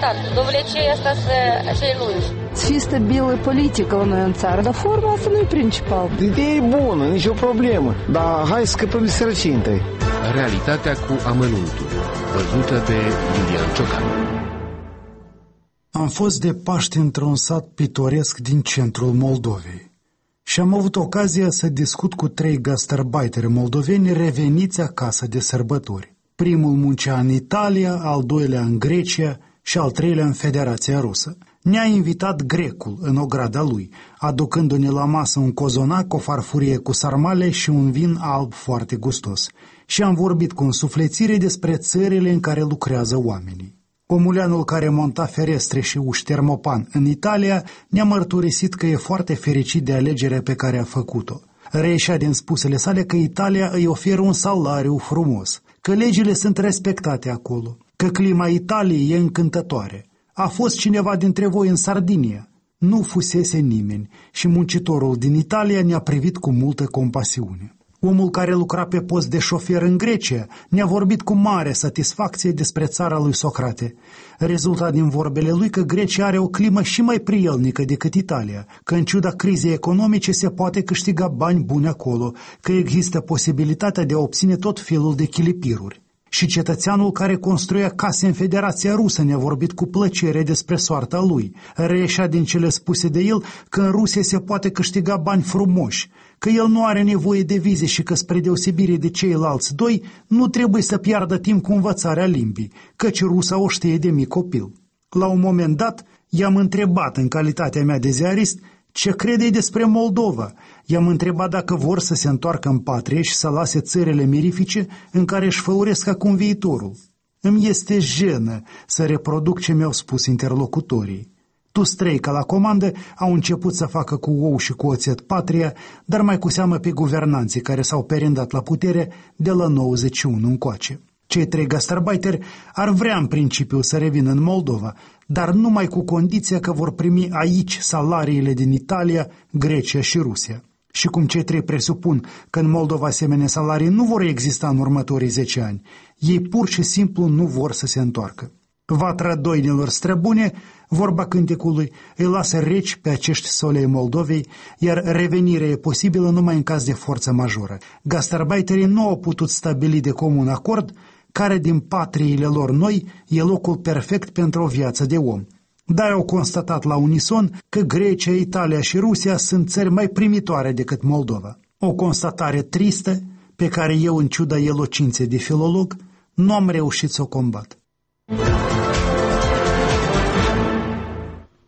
important. Dovlecei asta să-i lungi. Să fie stabilă politică la noi în țară, dar forma asta nu e principal. Ideea e bună, nicio problemă, dar hai să scăpăm de sărăcie întâi. Realitatea cu amănuntul, văzută de Iulian Ciocan. Am fost de Paște într-un sat pitoresc din centrul Moldovei și am avut ocazia să discut cu 3 gastarbeiteri moldoveni reveniți acasă de sărbători. Primul muncea în Italia, al doilea în Grecia și al treilea în Federația Rusă. Ne-a invitat grecul în ograda lui, aducându-ne la masă un cozonac, o farfurie cu sarmale și un vin alb foarte gustos. Și am vorbit cu însuflețire despre țările în care lucrează oamenii. Omuleanul care monta ferestre și uși termopan în Italia ne-a mărturisit că e foarte fericit de alegerea pe care a făcut-o. Reieșea din spusele sale că Italia îi oferă un salariu frumos, că legile sunt respectate acolo, că clima Italiei e încântătoare. A fost cineva dintre voi în Sardinia? Nu fusese nimeni și muncitorul din Italia ne-a privit cu multă compasiune. Omul care lucra pe post de șofer în Grecia ne-a vorbit cu mare satisfacție despre țara lui Socrate. Rezulta din vorbele lui că Grecia are o climă și mai prielnică decât Italia, că în ciuda crizei economice se poate câștiga bani buni acolo, că există posibilitatea de a obține tot felul de chilipiruri. Și cetățeanul care construia case în Federația Rusă ne-a vorbit cu plăcere despre soarta lui. Reieșea din cele spuse de el că în Rusia se poate câștiga bani frumoși, că el nu are nevoie de vize și că, spre deosebire de ceilalți doi, nu trebuie să piardă timp cu învățarea limbii, căci rusa o știe de mic copil. La un moment dat, i-am întrebat în calitatea mea de ziarist ce crede despre Moldova. I-am întrebat dacă vor să se întoarcă în patrie și să lase țările mirifice în care își făuresc acum viitorul. Îmi este jenă să reproduc ce mi-au spus interlocutorii. Toți 3 ca la comandă au început să facă cu ou și cu oțet patria, dar mai cu seamă pe guvernanții care s-au perindat la putere de la 91 încoace. Cei 3 gastarbeiteri ar vrea în principiu să revină în Moldova, dar numai cu condiția că vor primi aici salariile din Italia, Grecia și Rusia. Și cum cei 3 presupun că în Moldova asemenea salarii nu vor exista în următorii 10 ani, ei pur și simplu nu vor să se întoarcă. Vatra doinilor străbune, vorba cântecului, îi lasă reci pe acești solei Moldovei, iar revenirea e posibilă numai în caz de forță majoră. Gastarbeiterii nu au putut stabili de comun acord care din patriile lor noi e locul perfect pentru o viață de om. Dar au constatat la unison că Grecia, Italia și Rusia sunt țări mai primitoare decât Moldova. O constatare tristă pe care eu, în ciuda elocinței de filolog, nu am reușit să o combat.